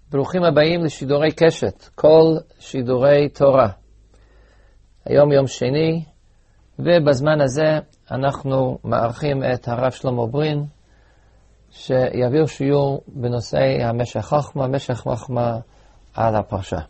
ברוכים הבאים לשידורי קשת, כל שידורי תורה. היום יום שני, ובזמן הזה אנחנו מארחים את הרב שלמה ברין, שיעביר שיעור בנושא המשך חוכמה על הפרשה.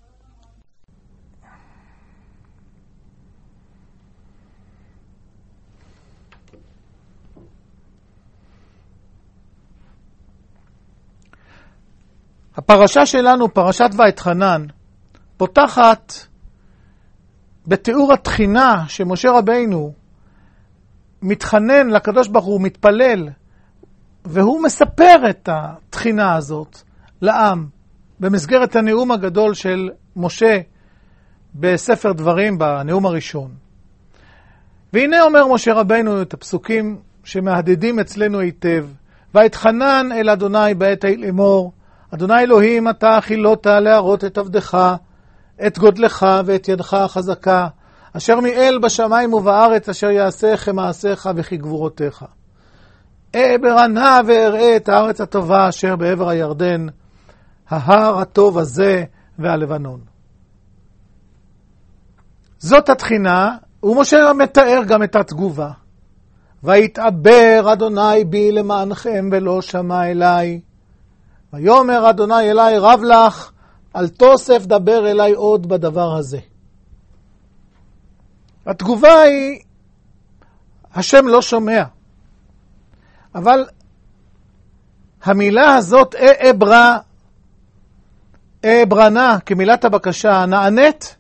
הפרשה שלנו, פרשת ואתחנן, פותחת בתיאור התחינה שמשה רבינו מתחנן לקדוש ברוך הוא, מתפלל, והוא מספר את התחינה הזאת לעם במסגרת הנאום הגדול של משה בספר דברים, בנאום הראשון. והנה אומר משה רבינו את הפסוקים שמהדהדים אצלנו היטב: ואתחנן אל אדוני בעת ההיא לאמור, אדוני אלוהים, אתה חילת להראות את עבדך, את גודלך ואת ידך החזקה, אשר מיאל בשמיים ובארץ, אשר יעשה כמעשיך וכגבורותיך. ברנה ואראה את הארץ הטובה אשר בעבר הירדן, ההר הטוב הזה והלבנון. זאת התחינה, ומשה מתאר גם את התגובה. ויתעבר אדוני בי למענכם ולא שמע אליי. ויאמר אדוני אלי רב לך, אל תוסף דבר אלי עוד בדבר הזה. התגובה היא, השם לא שומע. אבל המילה הזאת, ברנה, כמילת הבקשה, נענית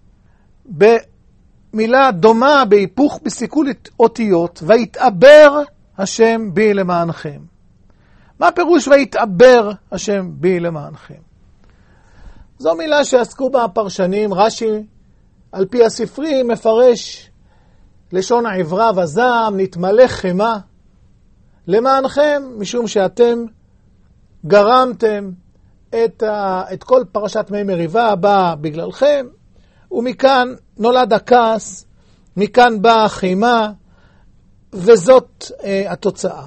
במילה דומה, בהיפוך, בסיכול אותיות, ויתעבר השם בי למענכם. מה פירוש ויתעבר השם בי למענכם? זו מילה שעסקו בה הפרשנים. רש"י על פי הספרי מפרש לשון העברה וזעם, נתמלא חמה למענכם, משום שאתם גרמתם את כל פרשת מי מריבה הבאה בגללכם, ומכאן נולד הכעס, מכאן באה החימה, וזאת התוצאה.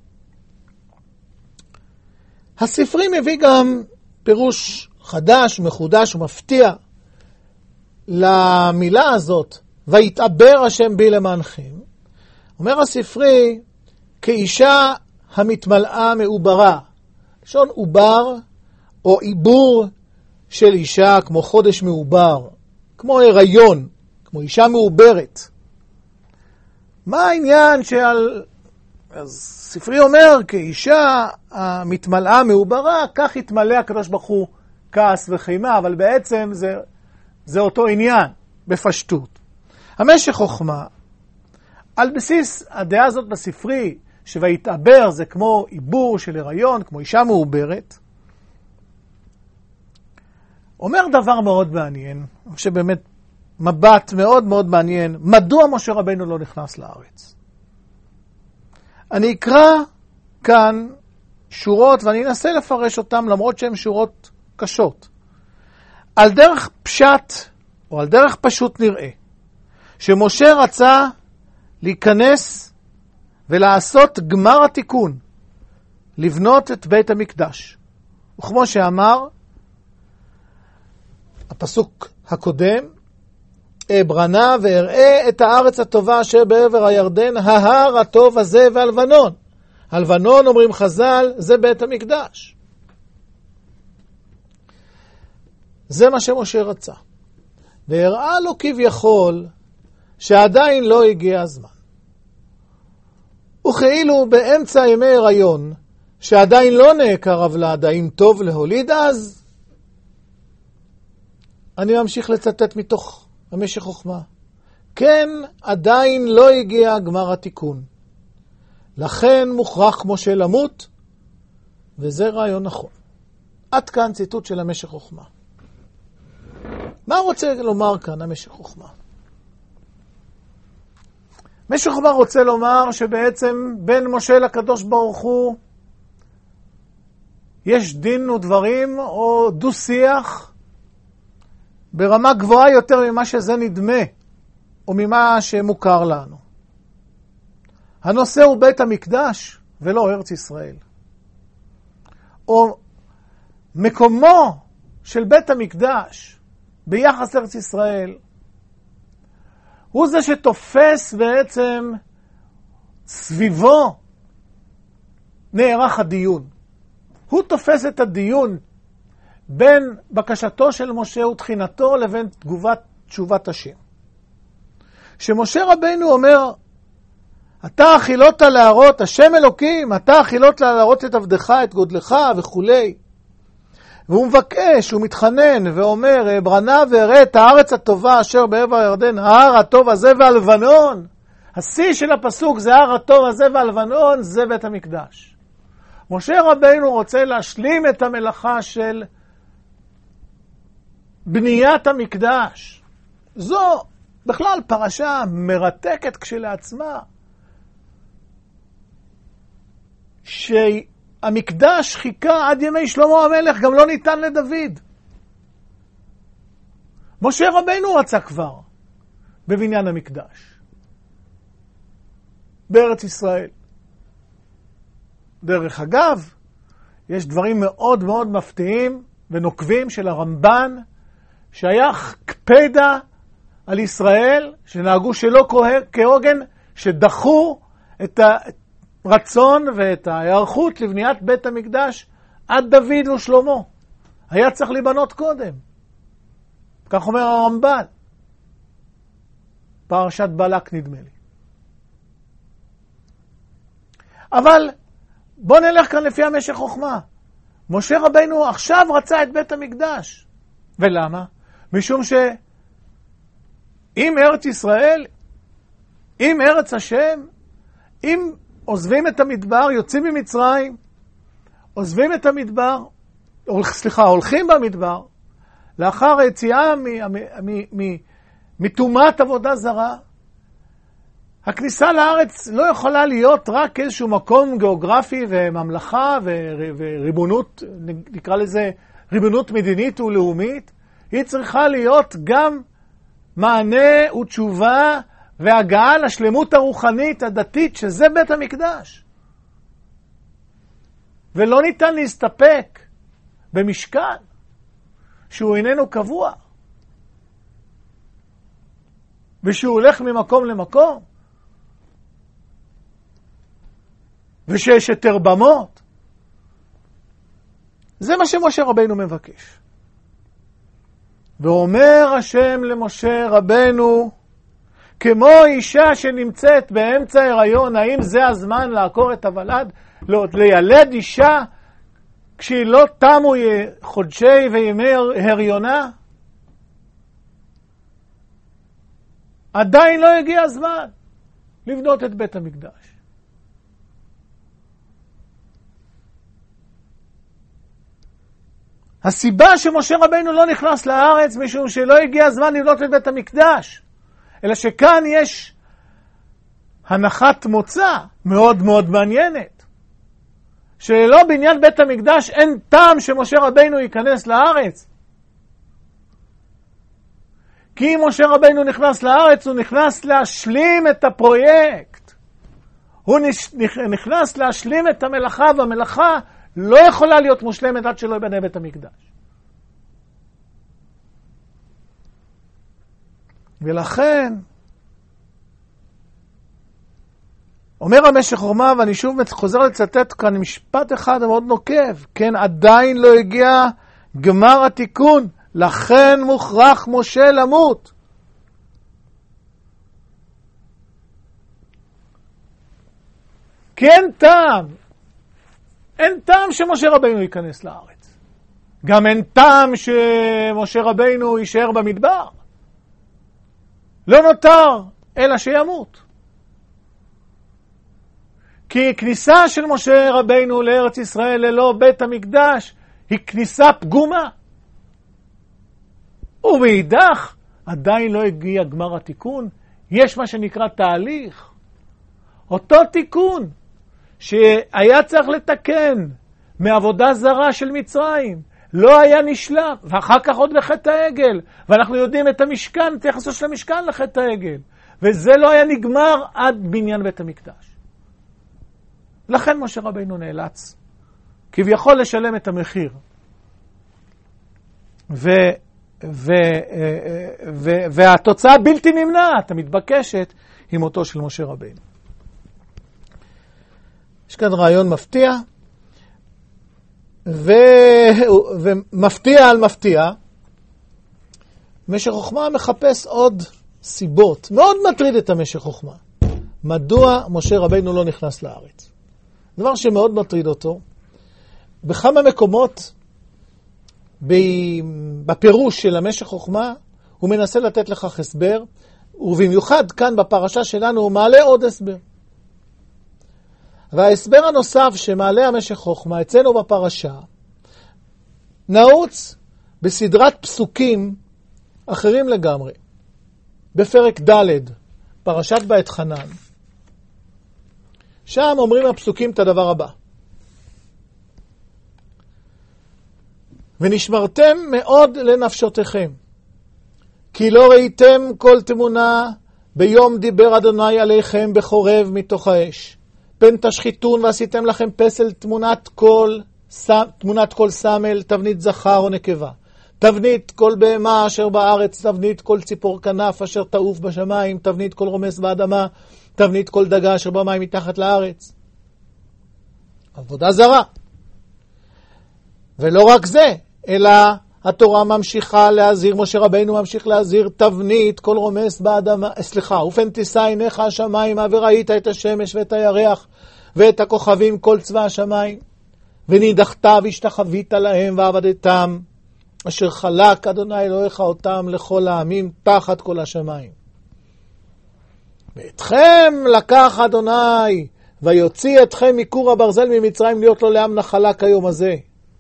הספרי מביא גם פירוש חדש, מחודש ומפתיע למילה הזאת, ויתעבר השם בי למענכם. אומר הספרי, כאישה המתמלאה מעוברה. לשון עובר או עיבור של אישה, כמו חודש מעובר, כמו הריון, כמו אישה מעוברת. מה העניין שעל... אז ספרי אומר, כאישה המתמלאה מעוברה, כך יתמלא הקדוש ברוך הוא כעס וחימה, אבל בעצם זה אותו עניין, בפשטות. המשך חוכמה, על בסיס הדעה הזאת בספרי, שויתעבר זה כמו עיבור של הריון, כמו אישה מעוברת, אומר דבר מאוד מעניין, שבאמת מבט מאוד מאוד מעניין, מדוע משה רבינו לא נכנס לארץ? אני אקרא כאן שורות, ואני אנסה לפרש אותם, למרות שהן שורות קשות. על דרך פשט, או על דרך פשוט נראה, שמשה רצה להיכנס ולעשות גמר התיקון, לבנות את בית המקדש. וכמו שאמר הפסוק הקודם, ברנה ואראה את הארץ הטובה אשר בעבר הירדן, ההר הטוב הזה והלבנון. הלבנון, אומרים חז"ל, זה בית המקדש. זה מה שמשה רצה. והראה לו כביכול שעדיין לא הגיע הזמן. וכאילו באמצע ימי הריון, שעדיין לא נעקר הוולד, האם טוב להוליד אז? אני ממשיך לצטט מתוך המשך חוכמה. כן, עדיין לא הגיע גמר התיקון. לכן מוכרח משה למות, וזה רעיון נכון. עד כאן ציטוט של המשך חוכמה. מה רוצה לומר כאן המשך חוכמה? משך חוכמה רוצה לומר שבעצם בין משה לקדוש ברוך הוא יש דין ודברים או דו שיח ברמה גבוהה יותר ממה שזה נדמה או ממה שמוכר לנו. הנושא הוא בית המקדש ולא ארץ ישראל. או מקומו של בית המקדש ביחס לארץ ישראל, הוא זה שתופס בעצם סביבו נערך הדיון. הוא תופס את הדיון בין בקשתו של משה ותחינתו לבין תשובת השם. שמשה רבינו אומר, אתה החילות להראות, השם אלוקים, אתה החילות להראות את עבדך, את גודלך וכולי. והוא מבקש, הוא מתחנן ואומר, ברנה והראה את הארץ הטובה אשר בעבר הירדן, ההר הטוב הזה והלבנון. השיא של הפסוק זה ההר הטוב הזה והלבנון, זה בית המקדש. משה רבינו רוצה להשלים את המלאכה של בניית המקדש. זו בכלל פרשה מרתקת כשלעצמה, שהמקדש חיכה עד ימי שלמה המלך, גם לא ניתן לדוד. משה רבינו רצה כבר בבניין המקדש בארץ ישראל. דרך אגב, יש דברים מאוד מאוד מפתיעים ונוקבים של הרמב"ן, שהיה קפדה על ישראל, שנהגו שלא כהוגן, שדחו את הרצון ואת ההיערכות לבניית בית המקדש עד דוד ושלמה. היה צריך להיבנות קודם. כך אומר הרמב"ן. פרשת בלק נדמה לי. אבל בוא נלך כאן לפי המשך חוכמה. משה רבינו עכשיו רצה את בית המקדש. ולמה? משום שאם ארץ ישראל, אם ארץ השם, אם עוזבים את המדבר, יוצאים ממצרים, עוזבים את המדבר, הולכים במדבר, לאחר היציאה מתומת עבודה זרה, הכניסה לארץ לא יכולה להיות רק איזשהו מקום גיאוגרפי וממלכה וריבונות, נקרא לזה ריבונות מדינית ולאומית, היא צריכה להיות גם מענה ותשובה והגעה לשלמות הרוחנית הדתית, שזה בית המקדש. ולא ניתן להסתפק במשכן שהוא איננו קבוע, ושהוא הולך ממקום למקום, ושיש יותר במות. זה מה שמשה רבינו מבקש. ואומר השם למשה רבינו, כמו אישה שנמצאת באמצע הריון, האם זה הזמן לעקור את הוולד? לא, לילד אישה כשהיא לא תמו חודשי וימי הריונה? עדיין לא הגיע הזמן לבנות את בית המקדש. הסיבה שמשה רבינו לא נכנס לארץ, משום שלא הגיע הזמן לבנות את בית המקדש, אלא שכאן יש הנחת מוצא מאוד מאוד מעניינת, שללא בניין בית המקדש אין טעם שמשה רבינו ייכנס לארץ. כי אם משה רבינו נכנס לארץ, הוא נכנס להשלים את הפרויקט. הוא נכנס להשלים את המלאכה, והמלאכה לא יכולה להיות מושלמת עד שלא ייבנה בית המקדש. ולכן, אומר המשך חוכמה, ואני שוב חוזר לצטט כאן משפט אחד מאוד נוקב, כן, עדיין לא הגיע גמר התיקון, לכן מוכרח משה למות. כי אין טעם, אין טעם שמשה רבינו ייכנס לארץ. גם אין טעם שמשה רבינו יישאר במדבר. לא נותר אלא שימות. כי כניסה של משה רבינו לארץ ישראל ללא בית המקדש היא כניסה פגומה. ומאידך עדיין לא הגיע גמר התיקון. יש מה שנקרא תהליך. אותו תיקון שהיה צריך לתקן מעבודה זרה של מצרים, לא היה נשלם, ואחר כך עוד בחטא העגל, ואנחנו יודעים את המשכן, תייחסו של המשכן לחטא העגל, וזה לא היה נגמר עד בניין בית המקדש. לכן משה רבינו נאלץ כביכול לשלם את המחיר והתוצאה בלתי נמנעת, המתבקשת, היא מותו של משה רבינו. יש כאן רעיון מפתיע, ומפתיע על מפתיע, משך חוכמה מחפש עוד סיבות. מאוד מטריד את המשך חוכמה. מדוע משה רבינו לא נכנס לארץ? דבר שמאוד מטריד אותו. בכמה מקומות בפירוש של המשך חוכמה הוא מנסה לתת לכך הסבר, ובמיוחד כאן בפרשה שלנו הוא מעלה עוד הסבר. וההסבר הנוסף שמעלה המשך חוכמה אצלנו בפרשה נעוץ בסדרת פסוקים אחרים לגמרי. בפרק ד' פרשת ואתחנן. שם אומרים הפסוקים את הדבר הבא. ונשמרתם מאוד לנפשותיכם, כי לא ראיתם כל תמונה ביום דיבר אדוני עליכם בחורב מתוך האש. פן תשחיתון ועשיתם לכם פסל תמונת כל סמל, תבנית זכר או נקבה. תבנית כל בהמה אשר בארץ, תבנית כל ציפור כנף אשר תעוף בשמיים, תבנית כל רומס באדמה, תבנית כל דגה אשר במים מתחת לארץ. עבודה זרה. ולא רק זה, אלא התורה ממשיכה להזהיר, משה רבינו ממשיך להזהיר, תבנית כל רומס באדמה, ופן תישא עיניך השמיים, וראית את השמש ואת הירח ואת הכוכבים כל צבא השמיים, ונידחת והשתחווית להם ועבדתם, אשר חלק אדוני אלוהיך אותם לכל העמים תחת כל השמיים. ואתכם לקח אדוני ויוציא אתכם מכור הברזל ממצרים להיות לו לעם נחלה כיום הזה.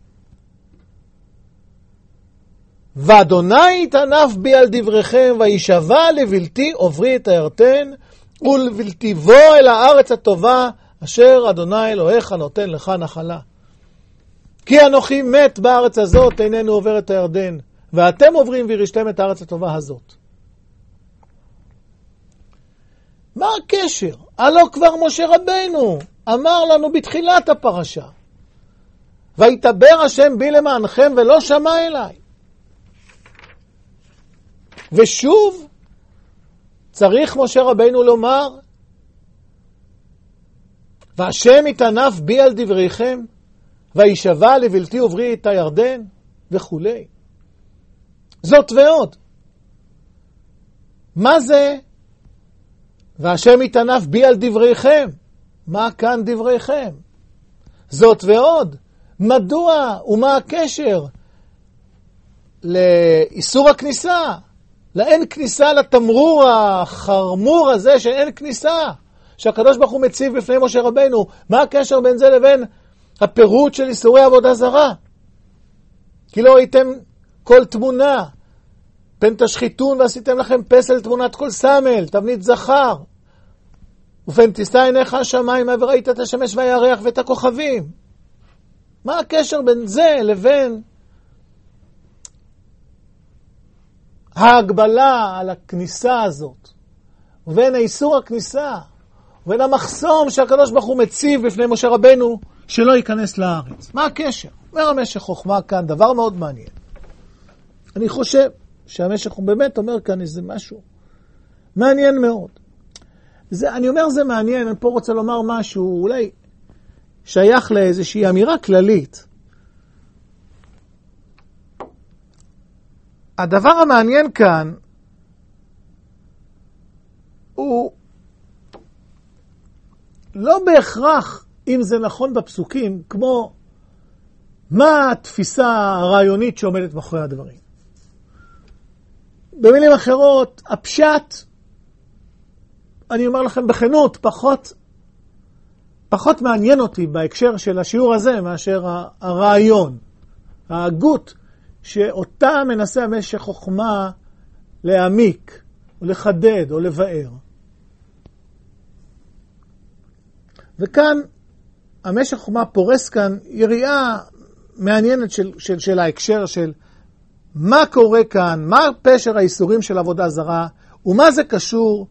ואדוני יתענף בי על דבריכם וישבע לבלתי עוברי את הירדן ולבלתי בוא אל הארץ הטובה אשר אדוני אלוהיך נותן לך נחלה. כי אנוכי מת בארץ הזאת איננו עובר את הירדן, ואתם עוברים וירשתם את הארץ הטובה הזאת. מה הקשר? הלא כבר משה רבינו אמר לנו בתחילת הפרשה, ויתבר השם בי למענכם ולא שמע אליי. ושוב צריך משה רבינו לומר, והשם יתענף בי על דבריכם, וישבע לבלתי עוברי את הירדן, וכו'. זאת ועוד. מה זה? והשם יתענף בי על דבריכם. מה כאן דבריכם? זאת ועוד. מדוע ומה הקשר לאיסור הכניסה? לאין כניסה, לתמרור החרמור הזה שאין כניסה, שהקדוש ברוך הוא מציב בפני משה רבינו. מה הקשר בין זה לבין הפירוט של איסורי עבודה זרה? כי לא ראיתם כל תמונה, פן תשחיתון ועשיתם לכם פסל תמונת כל סמל, תבנית זכר, ופן תישא עיניך השמיים וראית את השמש והירח ואת הכוכבים. מה הקשר בין זה לבין ההגבלה על הכניסה הזאת, ובין האיסור הכניסה, ובין המחסום שהקדוש ברוך הוא מציב בפני משה רבינו שלא ייכנס לארץ? מה הקשר? אומר המשך חוכמה כאן דבר מאוד מעניין. אני חושב שהמשך הוא באמת אומר כאן איזה משהו מעניין מאוד. אני אומר זה מעניין, אני פה רוצה לומר משהו אולי שייך לאיזושהי אמירה כללית. הדבר המעניין כאן הוא לא בהכרח אם זה נכון בפסוקים, כמו מה התפיסה הרעיונית שעומדת מאחורי הדברים. במילים אחרות, הפשט, אני אומר לכם בכנות, פחות מעניין אותי בהקשר של השיעור הזה מאשר הרעיון, ההגות, שאותה מנסה המשך חוכמה להעמיק, או לחדד, או לבאר. וכאן, המשך חוכמה פורס כאן יריעה מעניינת של ההקשר של מה קורה כאן, מה פשר האיסורים של עבודה זרה, ומה זה קשור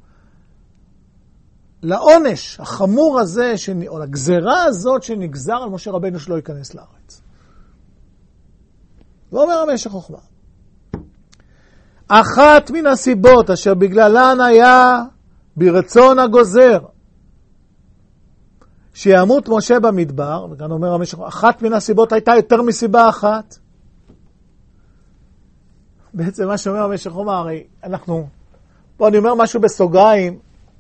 לעונש החמור הזה, או לגזרה הזאת שנגזר על משה רבינו שלא ייכנס לארץ. ואומר המשך חוכמה, אחת מן הסיבות אשר בגללן היה ברצון הגוזר שימות משה במדבר, וכאן אומר המשך, אחת מן הסיבות הייתה יותר מסיבה אחת. בעצם מה שאומר המשך אומר, הרי אנחנו, פה אני אומר משהו בסוגריים,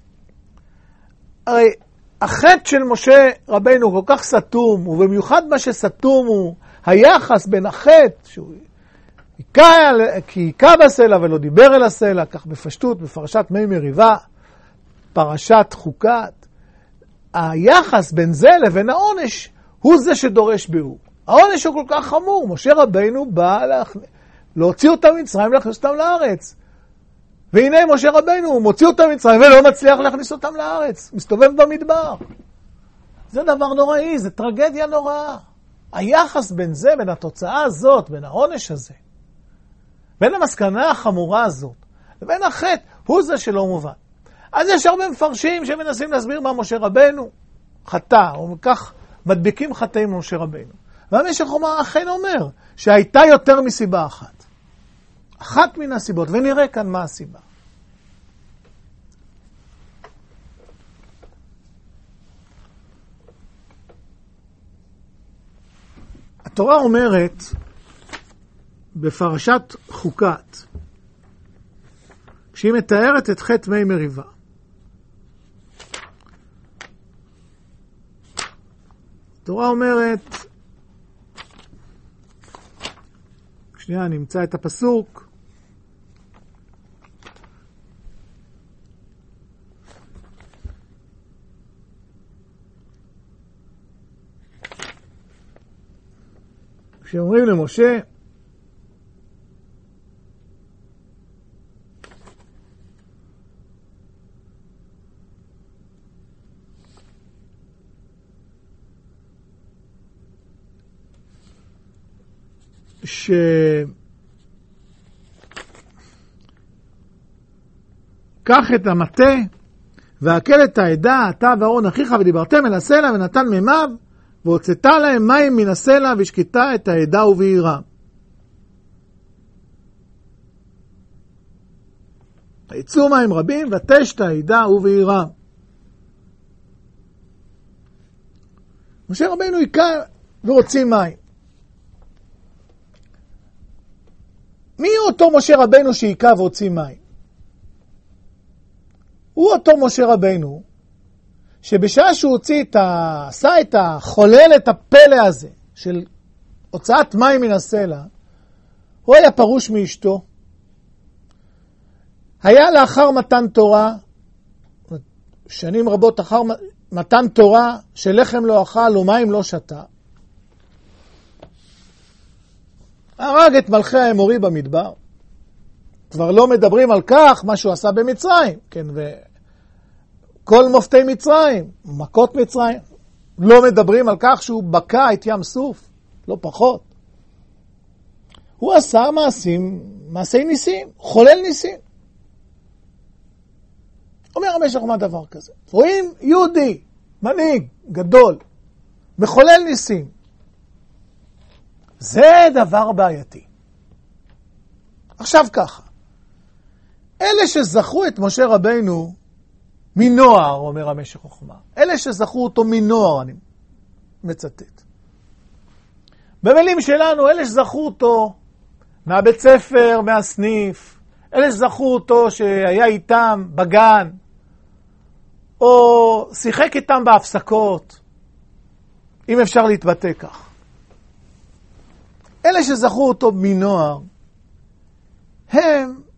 הרי החטא של משה רבינו כל כך סתום, ובמיוחד מה שסתום הוא היחס בין החטא, שהוא היכה בסלע ולא דיבר אל הסלע, כך בפשטות, בפרשת מי מריבה, פרשת חוקת, היחס בין זה לבין העונש הוא זה שדורש ביאור. העונש הוא כל כך חמור, משה רבינו בא להוציא אותם ממצרים ולהכניס אותם לארץ. והנה משה רבינו הוא מוציא אותם ממצרים ולא מצליח להכניס אותם לארץ, מסתובב במדבר. זה דבר נוראי, זה טרגדיה נוראה. היחס בין זה, בין התוצאה הזאת, בין העונש הזה, בין המסקנה החמורה הזאת, לבין החטא, הוא זה שלא מובן. אז יש הרבה מפרשים שמנסים להסביר מה משה רבינו חטא, או כך מדביקים חטאים למשה רבינו. והמשך אכן אומר שהייתה יותר מסיבה אחת. אחת מן הסיבות, ונראה כאן מה הסיבה. התורה אומרת בפרשת חוקת, כשהיא מתארת את חטא מי מריבה, התורה אומרת, שנייה, נמצא את הפסוק, כשאומרים למשה, קח את המטה והקל את העדה, אתה ואהרון אחיך, ודיברתם אל הסלע ונתן מימיו, והוצאת להם מים מן הסלע והשקטה את העדה ובעירה. ויצאו מים רבים ותשת העדה ובעירה. משה רבינו היכה ורוצים מים. מי אותו משה רבינו שהיכה והוציא מים? הוא אותו משה רבינו שבשעה שהוא עשה את החולל את הפלא הזה של הוצאת מים מן הסלע, הוא היה פרוש מאשתו. היה לאחר מתן תורה, שנים רבות אחר מתן תורה, שלחם לא אכל ומים לא שתה. הרג את מלכי האמורי במדבר. כבר לא מדברים על כך מה שהוא עשה במצרים, כן, וכל מופתי מצרים, מכות מצרים, לא מדברים על כך שהוא בקע את ים סוף, לא פחות. הוא עשה מעשי ניסים, חולל ניסים. אומר המשך מה דבר כזה? רואים יהודי, מנהיג, גדול, מחולל ניסים. זה דבר בעייתי. עכשיו ככה, אלה שזכו את משה רבינו מנוער, אומר המשך חוכמה, אלה שזכו אותו מנוער, אני מצטט. במילים שלנו, אלה שזכו אותו מהבית ספר, מהסניף, אלה שזכו אותו שהיה איתם בגן, או שיחק איתם בהפסקות, אם אפשר להתבטא כך. אלה שזכו אותו מנוער, הם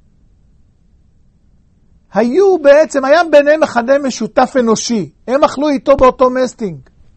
היו בעצם, היה ביניהם מכנה משותף אנושי. הם אכלו איתו באותו מסטינג.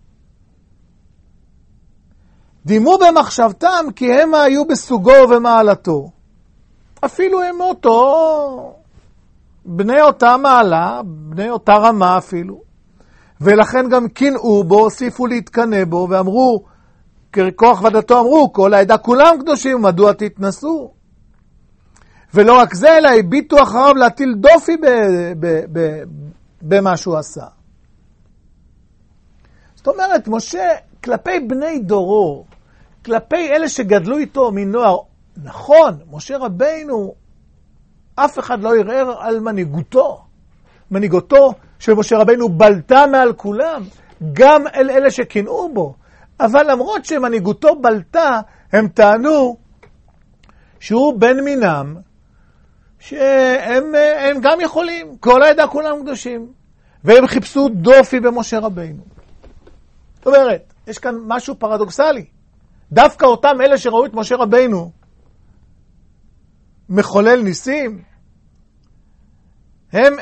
דימו במחשבתם כי הם היו בסוגו ומעלתו. אפילו הם אותו, בני אותה מעלה, בני אותה רמה אפילו. ולכן גם קינאו בו, הוסיפו להתקנא בו, ואמרו, ככוח ודתו אמרו, כל העדה כולם קדושים, מדוע תתנסו? ולא רק זה, אלא הביטו אחריו להטיל דופי במה שהוא עשה. זאת אומרת, משה, כלפי בני דורו, כלפי אלה שגדלו איתו מנוער, נכון, משה רבינו אף אחד לא ערער על מנהיגותו. מנהיגותו של משה רבינו בלטה מעל כולם, גם אל אלה שקינאו בו. אבל למרות שמנהיגותו בלטה, הם טענו שהוא בן מינם, שהם גם יכולים, כל העדה כולם קדושים. והם חיפשו דופי במשה רבינו. זאת אומרת, יש כאן משהו פרדוקסלי. דווקא אותם אלה שראו את משה רבינו מחולל ניסים, הם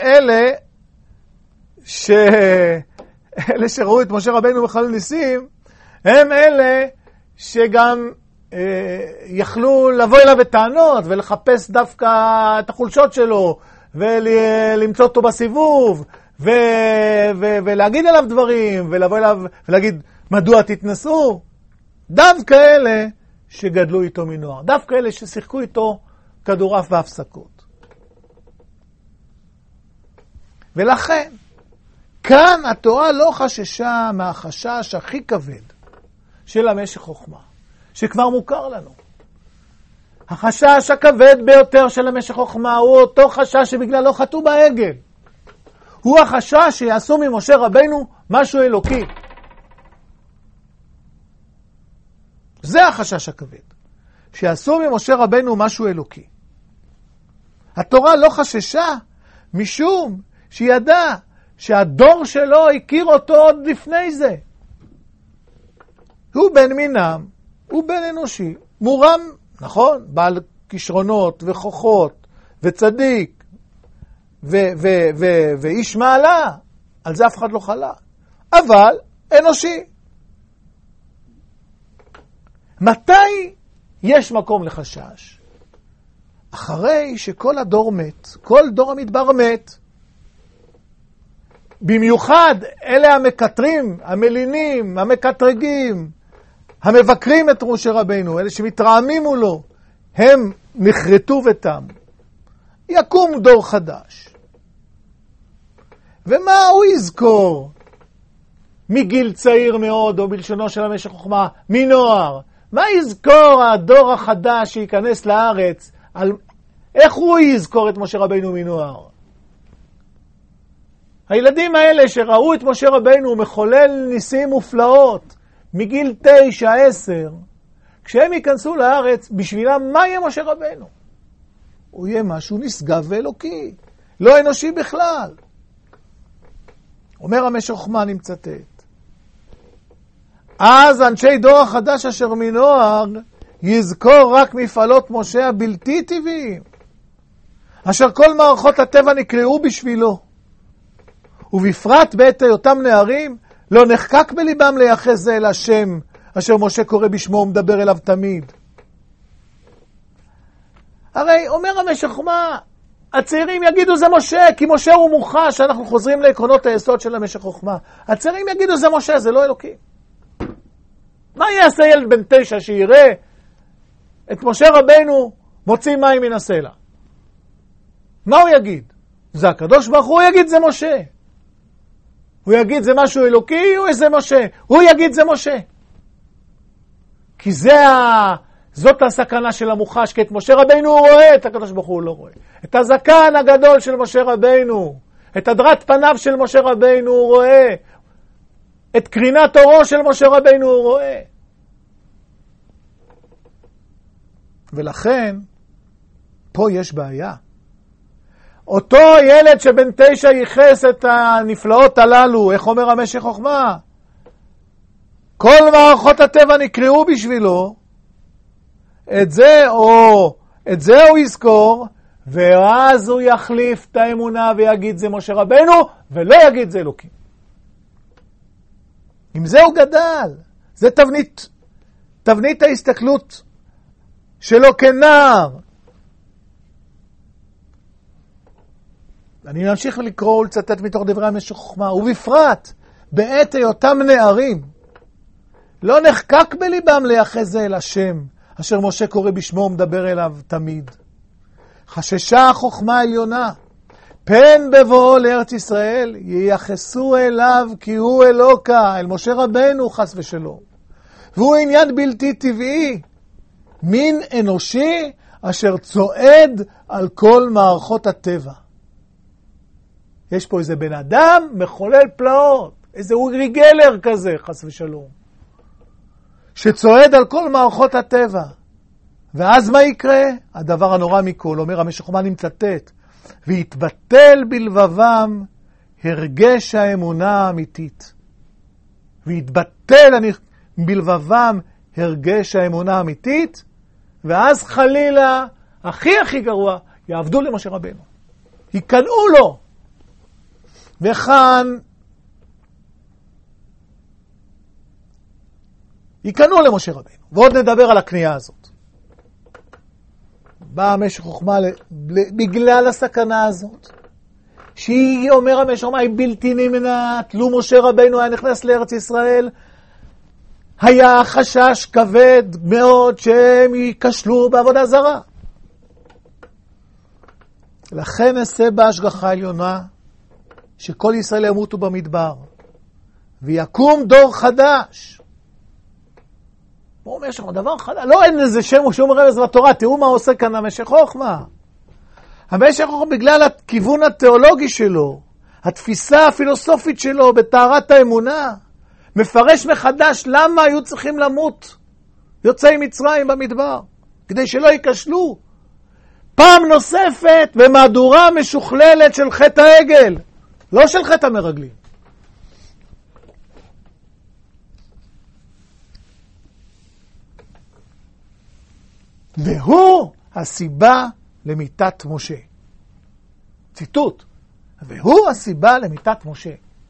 אלה שראו את משה רבינו מחולל ניסים, הם אלה שגם יכלו לבוא אליו בטענות ולחפש דווקא את החולשות שלו ולמצוא אותו בסיבוב ולהגיד עליו דברים ולבוא אליו ולהגיד מדוע תתנסו. דווקא אלה שגדלו איתו מנוער, דווקא אלה ששיחקו איתו כדורעף בהפסקות. ולכן כאן התורה לא חששה מהחשש הכי כבד של המשך חוכמה, שכבר מוכר לנו. החשש הכבד ביותר של המשך חוכמה הוא אותו חשש שבגללו חטאו בעגל. הוא החשש שיעשו ממשה רבינו משהו אלוקי. זה החשש הכבד, שיעשו ממשה רבינו משהו אלוקי. התורה לא חששה משום שידע שהדור שלו הכיר אותו עוד לפני זה. הוא בן מינם, הוא בן אנושי, מורם, נכון, בעל כישרונות וכוחות וצדיק ואיש מעלה, על זה אף אחד לא חלה, אבל אנושי. מתי יש מקום לחשש? אחרי שכל הדור מת, כל דור המדבר מת. במיוחד אלה המקטרים, המלינים, המקטרגים, המבקרים את משה רבינו, אלה שמתרעמים מולו, הם נחרטו ותם. יקום דור חדש. ומה הוא יזכור? מגיל צעיר מאוד, או בלשונו של המשך חוכמה, מנוער. מה יזכור הדור החדש שייכנס לארץ? איך הוא יזכור את משה רבינו מנוער? הילדים האלה שראו את משה רבינו מחולל ניסים מופלאות מגיל 9, 10, כשהם ייכנסו לארץ, בשבילם מה יהיה משה רבינו? הוא יהיה משהו נשגב ואלוקי, לא אנושי בכלל. אומר המשך חוכמה, אני מצטט. אז אנשי דור החדש אשר מנוער יזכור רק מפעלות משה הבלתי טבעיים, אשר כל מערכות הטבע נקראו בשבילו. ובפרט בעת היותם נערים, לא נחקק בליבם לייחס זה אל השם, אשר משה קורא בשמו ומדבר אליו תמיד. הרי אומר המשך חוכמה, הצעירים יגידו זה משה, כי משה הוא מוחש, אנחנו חוזרים לעקרונות היסוד של המשך חוכמה. הצעירים יגידו זה משה, זה לא אלוקי. מה יעשה ילד בן 9 שיראה את משה רבינו מוציא מים מן הסלע? מה הוא יגיד? זה הקדוש ברוך הוא יגיד זה משה. הוא יגיד זה משהו אלוקי או זה משה? הוא יגיד זה משה. כי זאת הסכנה של המוחש, כי את משה רבינו הוא רואה, את הקדוש ברוך הוא לא רואה. את הזקן הגדול של משה רבינו, את הדרת פניו של משה רבינו הוא רואה. את קרינת אורו של משה רבינו הוא רואה. ולכן, פה יש בעיה. אותו ילד שבן 9 ייחס את הנפלאות הללו, איך אומר המשך חוכמה? כל מערכות הטבע נקראו בשבילו, את זה הוא יזכור, ואז הוא יחליף את האמונה ויגיד זה משה רבינו, ולא יגיד זה אלוקים. עם זה הוא גדל. זה תבנית ההסתכלות שלו כנער. אני ממשיך לקרוא ולצטט מתוך דברי המשך חוכמה, ובפרט בעת היותם נערים, לא נחקק בליבם לייחס זה אל השם, אשר משה קורא בשמו ומדבר אליו תמיד. חששה החוכמה העליונה, פן בבואו לארץ ישראל, ייחסו אליו כי הוא אלוקה, אל משה רבנו חס ושלום. והוא עניין בלתי טבעי, מין אנושי, אשר צועד על כל מערכות הטבע. יש פה איזה בן אדם מחולל פלאות, איזה אורי גלר כזה, חס ושלום, שצועד על כל מערכות הטבע. ואז מה יקרה? הדבר הנורא מכל, אומר המשך חוכמה, אני מצטט, ויתבטל בלבבם הרגש האמונה האמיתית. ויתבטל בלבבם הרגש האמונה האמיתית, ואז חלילה, הכי גרוע, יעבדו למשה רבנו. יקנאו לו. וכאן יקנאו למשה רבנו. ועוד נדבר על הקנייה הזאת. בא המשך חוכמה בגלל הסכנה הזאת, שהיא אומר המשך חוכמה, היא בלתי נמנעת. לו משה רבנו היה נכנס לארץ ישראל, היה חשש כבד מאוד שהם ייכשלו בעבודה זרה. לכן אעשה בהשגחה עליונה שכל ישראל ימותו במדבר, ויקום דור חדש. הוא אומר שם, דבר חדש, לא אין איזה שם שום רמז בתורה, תראו מה עושה כאן המשך חוכמה. המשך חוכמה בגלל הכיוון התיאולוגי שלו, התפיסה הפילוסופית שלו בטהרת האמונה, מפרש מחדש למה היו צריכים למות יוצאי מצרים במדבר, כדי שלא ייכשלו. פעם נוספת במהדורה משוכללת של חטא העגל, לא של חטא המרגלים. והוא הסיבה למיתת משה. ציטוט. והוא הסיבה למיתת משה.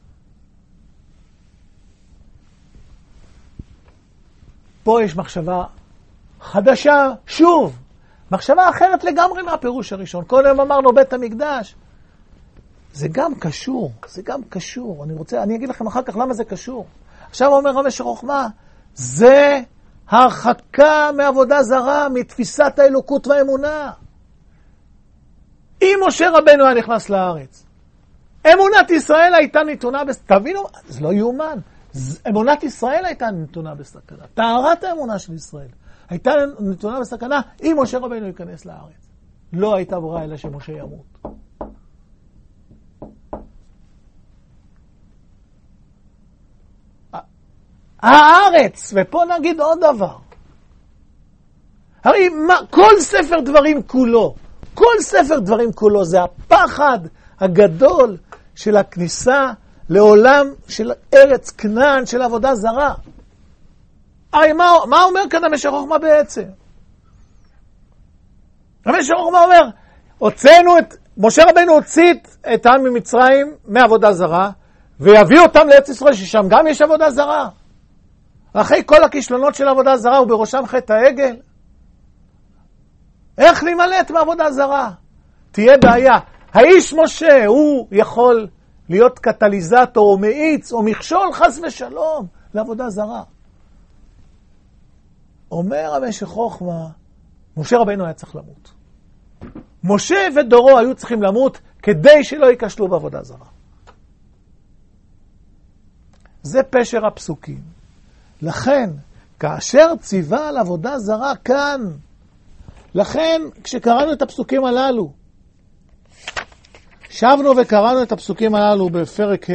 פה יש מחשבה חדשה, שוב, מחשבה אחרת לגמרי מהפירוש הראשון. קודם אמרנו בית המקדש. זה גם קשור, זה גם קשור. אני אגיד לכם אחר כך למה זה קשור. עכשיו אומר המשך חוכמה, זה הרחקה מעבודה זרה, מתפיסת האלוקות והאמונה. אם משה רבנו היה נכנס לארץ, אמונת ישראל הייתה נתונה תבינו, זה לא יאומן. אמונת ישראל הייתה נתונה בסכנה. טהרת האמונה של ישראל הייתה נתונה בסכנה אם משה רבנו ייכנס לארץ. לא הייתה ברירה אלא שמשה ימות. הארץ, ופה נגיד עוד דבר. הרי כל ספר דברים כולו, כל ספר דברים כולו זה הפחד הגדול של הכניסה לעולם של ארץ כנען, של עבודה זרה. הרי מה אומר כאן המשך חוכמה בעצם? המשך חוכמה אומר, משה רבנו הוציא את העם ממצרים מעבודה זרה, ויביא אותם לארץ ישראל, ששם גם יש עבודה זרה. אחרי כל הכישלונות של עבודה זרה, ובראשם חטא העגל, איך להימלט מעבודה זרה? תהיה בעיה. האיש משה, הוא יכול להיות קטליזטור או מאיץ או מכשול חס ושלום לעבודה זרה. אומר המשך חוכמה, משה רבנו היה צריך למות. משה ודורו היו צריכים למות כדי שלא ייכשלו בעבודה זרה. זה פשר הפסוקים. לכן, כאשר ציווה על עבודה זרה כאן, לכן כשקראנו את הפסוקים הללו, שבנו וקראנו את הפסוקים הללו בפרק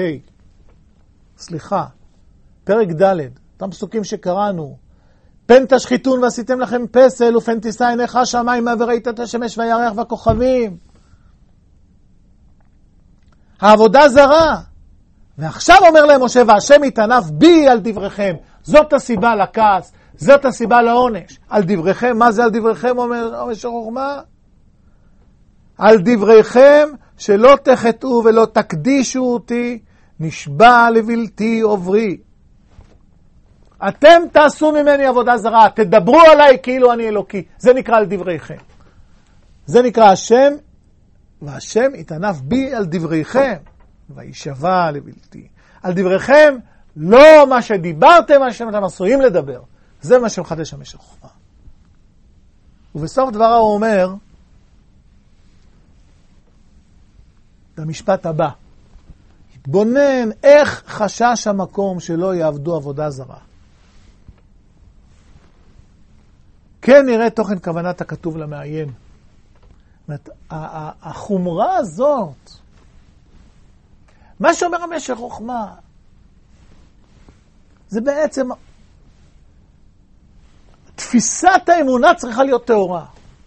פרק ד', אותם פסוקים שקראנו, פן תשחיתון ועשיתם לכם פסל, ופן תישא עיניך השמיימה וראית את השמש והירח והכוכבים. העבודה זרה. ועכשיו אומר להם משה, והשם יתענף בי על דבריכם. זאת הסיבה לכעס, זאת הסיבה לעונש. על דבריכם, מה זה על דבריכם, אומר המשך חוכמה? על דבריכם שלא תחטאו ולא תקדישו אותי, נשבע לבלתי עוברי. אתם תעשו ממני עבודה זרה, תדברו עליי כאילו אני אלוקי. זה נקרא על דבריכם. זה נקרא השם, והשם יתענף בי על דבריכם, וישבע לבלתי. על דבריכם, לא מה שדיברתם, מה שאתם עשויים לדבר. זה מה שמחדש המשך חוכמה. ובסוף דברה הוא אומר, במשפט הבא, התבונן איך חשש המקום שלא יעבדו עבודה זרה. כן נראה תוכן כוונת הכתוב למעיין. זאת אומרת, החומרה הזאת, מה שאומר המשך חוכמה, זה בעצם, תפיסת האמונה צריכה להיות תאורה.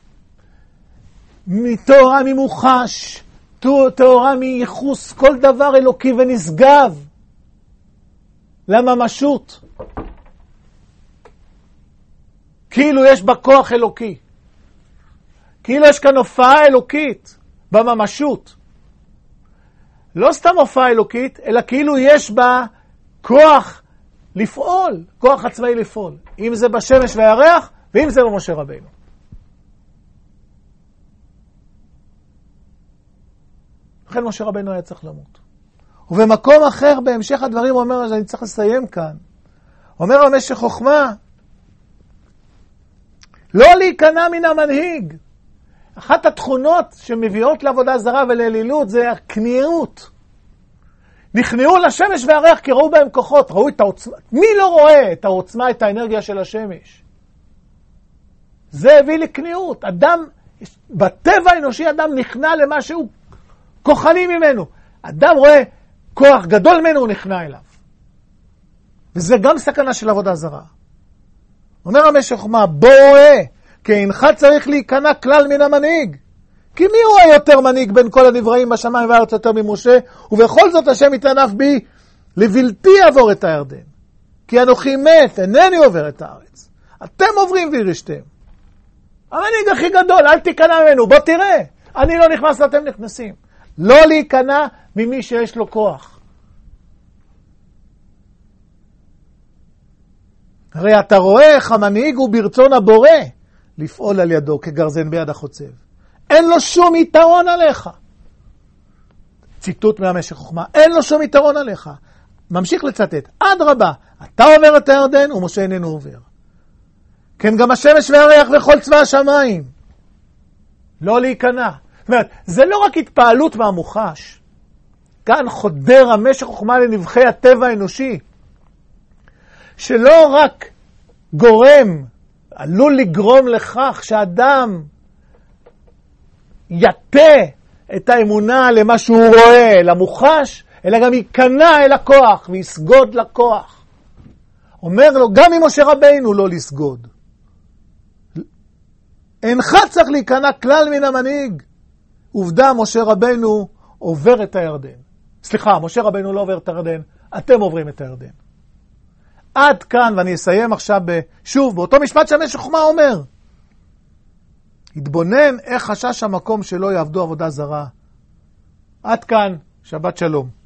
מתאורה ממוחש, תאורה מייחוס כל דבר אלוקי ונשגב לממשות. כאילו יש בה כוח אלוקי. כאילו יש כאן הופעה אלוקית בממשות. לא סתם הופעה אלוקית, אלא כאילו יש בה כוח לפעול, כוח עצמאי לפעול. אם זה בשמש והירח, ואם זה במשה רבינו. לכן משה רבינו היה צריך למות. ובמקום אחר, בהמשך הדברים, הוא אומר, שאני צריך לסיים כאן. אומר המשך חוכמה, לא להיכנע מן המנהיג. אחת התכונות שמביאות לעבודה זרה ולאלילות זה הכניעות. נכנעו לשמש והירח כי ראו בהם כוחות, ראו את העוצמה. מי לא רואה את העוצמה, את האנרגיה של השמש? זה הביא לכניעות. אדם, בטבע האנושי אדם נכנע למה שהוא כוחני ממנו. אדם רואה כוח גדול ממנו, הוא נכנע אליו. וזה גם סכנה של עבודה זרה. אומר המשך חוכמה, בוא רואה, כי אינך צריך להיכנע כלל מן המנהיג. כי מי רואה יותר מנהיג בין כל הנבראים בשמיים והארץ יותר ממשה, ובכל זאת השם יתענף בי, לבלתי עבור את הירדן. כי אנוכי מת, אינני עובר את הארץ. אתם עוברים וירשתם. המנהיג הכי גדול, אל תיכנע ממנו, בוא תראה. אני לא נכנס, אתם נכנסים. לא להיכנע ממי שיש לו כוח. הרי אתה רואה איך המנהיג הוא ברצון הבורא לפעול על ידו כגרזן ביד החוצב. אין לו שום יתרון עליך. ציטוט מהמשך חוכמה, אין לו שום יתרון עליך. ממשיך לצטט, עד רבה, אתה עובר את הירדן ומשה איננו עובר. כן, גם השמש והירח וכל צבא השמיים. לא להיכנע. זאת אומרת, זה לא רק התפעלות מהמוחש. כאן חודר המשך חוכמה לנבחי הטבע האנושי. שלא רק גורם, עלול לגרום לכך שאדם יטה את האמונה למה שהוא רואה, למוחש, אלא גם ייכנע אל הכוח ויסגוד לכוח. אומר לו, גם עם משה רבינו לא לסגוד. אינך צריך להיכנע כלל מן המנהיג. עובדה, משה רבינו עובר את הירדן. סליחה, משה רבינו לא עובר את הירדן, אתם עוברים את הירדן. עד כאן, ואני אסיים עכשיו שוב, באותו משפט שהמשך חוכמה אומר. התבונן איך חשש המקום שלא יעבדו עבודה זרה. עד כאן, שבת שלום.